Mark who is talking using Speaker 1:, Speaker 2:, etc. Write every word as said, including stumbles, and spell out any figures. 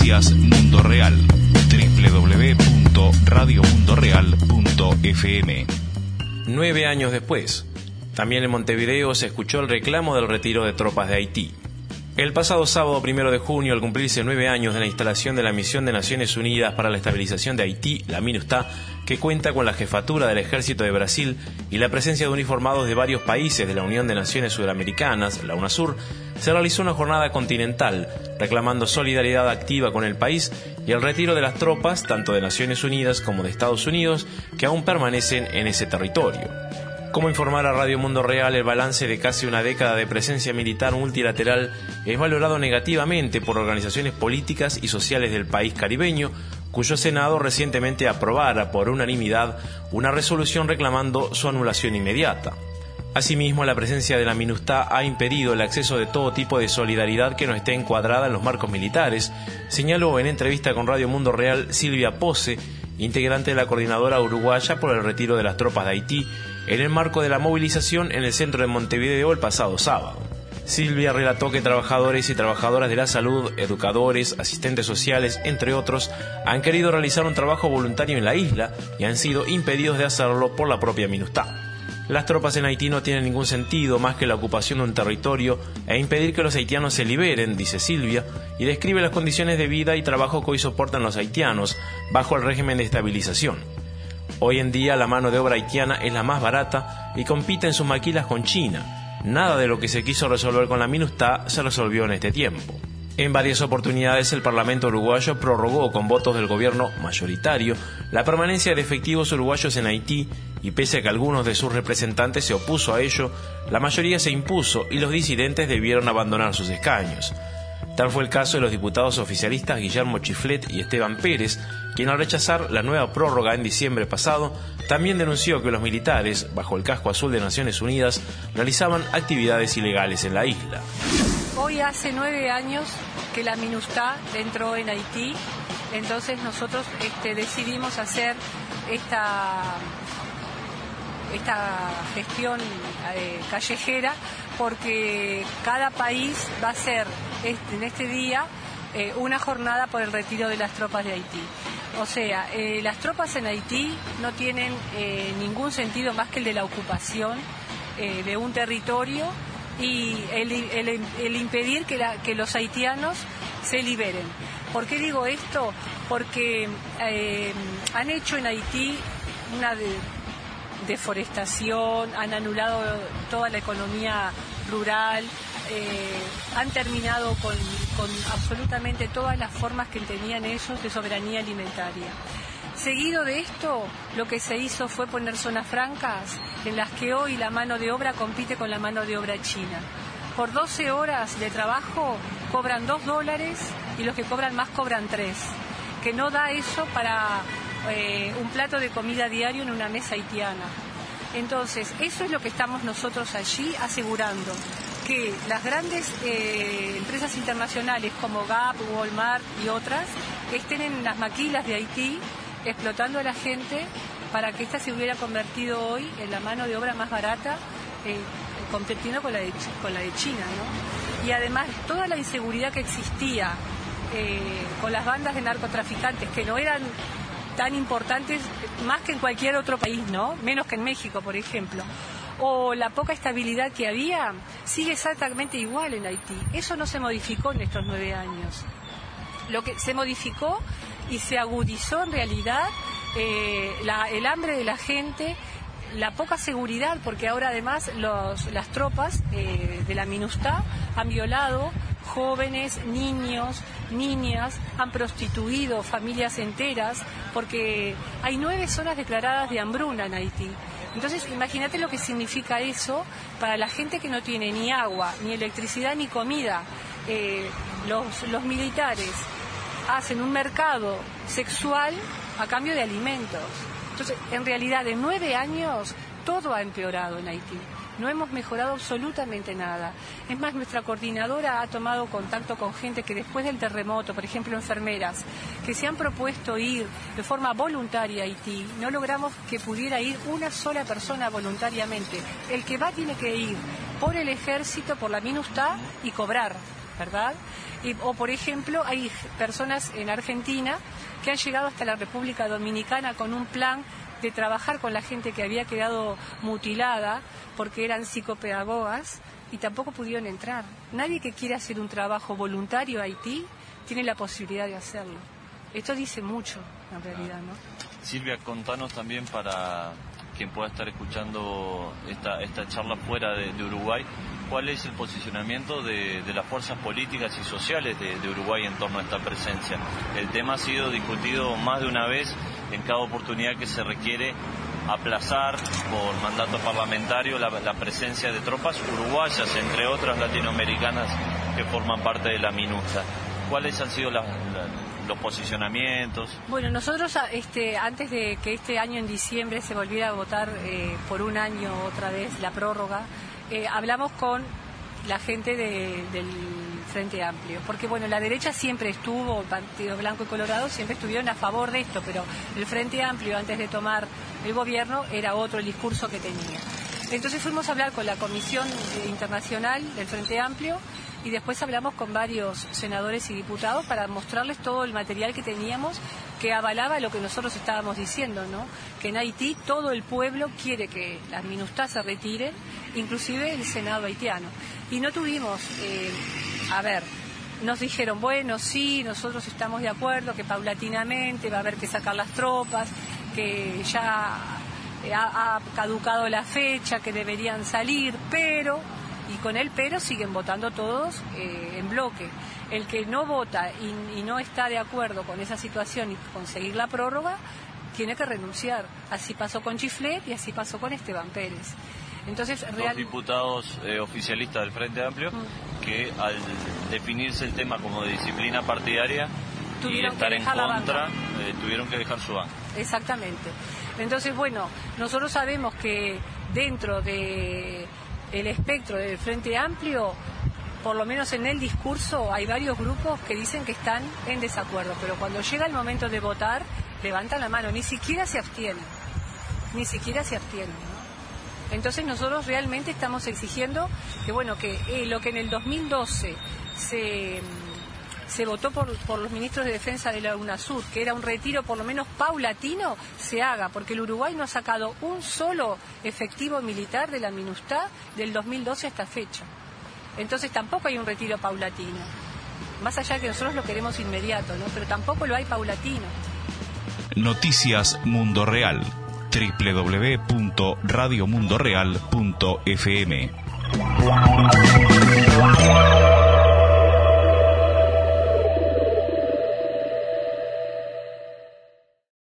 Speaker 1: Noticias Mundo Real. doble u doble u doble u punto radio mundo real punto f m.
Speaker 2: Nueve años después, también en Montevideo se escuchó el reclamo del retiro de tropas de Haití. El pasado sábado primero de junio, al cumplirse nueve años de la instalación de la Misión de Naciones Unidas para la Estabilización de Haití, la MINUSTAH, que cuenta con la jefatura del Ejército de Brasil y la presencia de uniformados de varios países de la Unión de Naciones Sudamericanas, la UNASUR, se realizó una jornada continental reclamando solidaridad activa con el país y el retiro de las tropas, tanto de Naciones Unidas como de Estados Unidos, que aún permanecen en ese territorio. Como informara Radio Mundo Real, el balance de casi una década de presencia militar multilateral es valorado negativamente por organizaciones políticas y sociales del país caribeño, cuyo Senado recientemente aprobara por unanimidad una resolución reclamando su anulación inmediata. Asimismo, la presencia de la MINUSTAH ha impedido el acceso de todo tipo de solidaridad que no esté encuadrada en los marcos militares, señaló en entrevista con Radio Mundo Real Silvia Pose, integrante de la coordinadora uruguaya por el retiro de las tropas de Haití, en el marco de la movilización en el centro de Montevideo el pasado sábado. Silvia relató que trabajadores y trabajadoras de la salud, educadores, asistentes sociales, entre otros, han querido realizar un trabajo voluntario en la isla y han sido impedidos de hacerlo por la propia MINUSTAH. Las tropas en Haití no tienen ningún sentido más que la ocupación de un territorio e impedir que los haitianos se liberen, dice Silvia, y describe las condiciones de vida y trabajo que hoy soportan los haitianos bajo el régimen de estabilización. Hoy en día la mano de obra haitiana es la más barata y compite en sus maquilas con China. Nada de lo que se quiso resolver con la MINUSTAH se resolvió en este tiempo. En varias oportunidades el Parlamento uruguayo prorrogó con votos del gobierno mayoritario la permanencia de efectivos uruguayos en Haití y pese a que algunos de sus representantes se opuso a ello, la mayoría se impuso y los disidentes debieron abandonar sus escaños. Tal fue el caso de los diputados oficialistas Guillermo Chiflet y Esteban Pérez, quien al rechazar la nueva prórroga en diciembre pasado, también denunció que los militares, bajo el casco azul de Naciones Unidas, realizaban actividades ilegales en la isla.
Speaker 3: Hoy hace nueve años que la MINUSTAH entró en Haití, entonces nosotros este, decidimos hacer esta, esta gestión eh, callejera porque cada país va a hacer este, en este día eh, una jornada por el retiro de las tropas de Haití. O sea, eh, las tropas en Haití no tienen eh, ningún sentido más que el de la ocupación eh, de un territorio y el, el, el impedir que, la, que los haitianos se liberen. ¿Por qué digo esto? Porque eh, han hecho en Haití una de, deforestación, han anulado toda la economía rural, eh, han terminado con, con absolutamente todas las formas que tenían ellos de soberanía alimentaria. Seguido de esto, lo que se hizo fue poner zonas francas en las que hoy la mano de obra compite con la mano de obra china. Por doce horas de trabajo cobran dos dólares y los que cobran más cobran tres, que no da eso para eh, un plato de comida diario en una mesa haitiana. Entonces, eso es lo que estamos nosotros allí asegurando, que las grandes eh, empresas internacionales como Gap, Walmart y otras estén en las maquilas de Haití explotando a la gente para que ésta se hubiera convertido hoy en la mano de obra más barata, eh, compitiendo con la de, con la de China, ¿no? Y además toda la inseguridad que existía eh, con las bandas de narcotraficantes, que no eran tan importantes más que en cualquier otro país, ¿no? Menos que en México, por ejemplo. O la poca estabilidad que había, sigue exactamente igual en Haití. Eso no se modificó en estos nueve años. Lo que se modificó y se agudizó en realidad eh, la, el hambre de la gente, la poca seguridad, porque ahora además los, las tropas eh, de la MINUSTAH han violado jóvenes, niños, niñas, han prostituido familias enteras, porque hay nueve zonas declaradas de hambruna en Haití. Entonces, imagínate lo que significa eso para la gente que no tiene ni agua, ni electricidad, ni comida. Eh, los, los militares hacen un mercado sexual a cambio de alimentos. Entonces, en realidad, en nueve años, todo ha empeorado en Haití. No hemos mejorado absolutamente nada. Es más, nuestra coordinadora ha tomado contacto con gente que después del terremoto, por ejemplo, enfermeras, que se han propuesto ir de forma voluntaria a Haití. No logramos que pudiera ir una sola persona voluntariamente. El que va tiene que ir por el ejército, por la MINUSTAH y cobrar, ¿verdad? Y, o, por ejemplo, hay personas en Argentina que han llegado hasta la República Dominicana con un plan de trabajar con la gente que había quedado mutilada porque eran psicopedagogas y tampoco pudieron entrar. Nadie que quiera hacer un trabajo voluntario a Haití tiene la posibilidad de hacerlo. Esto dice mucho, en realidad, ¿no?
Speaker 4: Silvia, contanos también para quien pueda estar escuchando esta, esta charla fuera de, de Uruguay, ¿cuál es el posicionamiento de, de las fuerzas políticas y sociales de, de Uruguay en torno a esta presencia? El tema ha sido discutido más de una vez en cada oportunidad que se requiere aplazar por mandato parlamentario la, la presencia de tropas uruguayas, entre otras latinoamericanas que forman parte de la MINUSTA. ¿Cuáles han sido las, las, los posicionamientos?
Speaker 3: Bueno, nosotros este, antes de que este año en diciembre se volviera a votar eh, por un año otra vez la prórroga, eh, hablamos con la gente de, del Frente Amplio, porque bueno, la derecha siempre estuvo, el Partido Blanco y Colorado siempre estuvieron a favor de esto, pero el Frente Amplio antes de tomar el gobierno era otro el discurso que tenía. Entonces fuimos a hablar con la Comisión Internacional del Frente Amplio y después hablamos con varios senadores y diputados para mostrarles todo el material que teníamos que avalaba lo que nosotros estábamos diciendo, ¿no? Que en Haití todo el pueblo quiere que las MINUSTA se retiren, inclusive el Senado haitiano. Y no tuvimos, eh, a ver, nos dijeron, bueno, sí, nosotros estamos de acuerdo, que paulatinamente va a haber que sacar las tropas, que ya ha, ha caducado la fecha, que deberían salir, pero... Y con el pero siguen votando todos eh, en bloque. El que no vota y, y no está de acuerdo con esa situación y conseguir la prórroga, tiene que renunciar. Así pasó con Chiflet y así pasó con Esteban Pérez. Entonces, real...
Speaker 4: Dos diputados eh, oficialistas del Frente Amplio mm. que al definirse el tema como de disciplina partidaria tuvieron y estar en contra, eh, tuvieron que dejar su banca.
Speaker 3: Exactamente. Entonces, bueno, nosotros sabemos que dentro de... el espectro del Frente Amplio, por lo menos en el discurso, hay varios grupos que dicen que están en desacuerdo, pero cuando llega el momento de votar, levantan la mano, ni siquiera se abstienen, ni siquiera se abstienen, ¿no? Entonces nosotros realmente estamos exigiendo que, bueno, que eh, lo que en el dos mil doce se... se votó por, por los ministros de defensa de la UNASUR, que era un retiro por lo menos paulatino, se haga, porque el Uruguay no ha sacado un solo efectivo militar de la MINUSTA del dos mil doce a esta fecha. Entonces tampoco hay un retiro paulatino. Más allá de que nosotros lo queremos inmediato, ¿no? Pero tampoco lo hay paulatino.
Speaker 1: Noticias Mundo Real, doble u doble u doble u punto radio mundo real punto f m.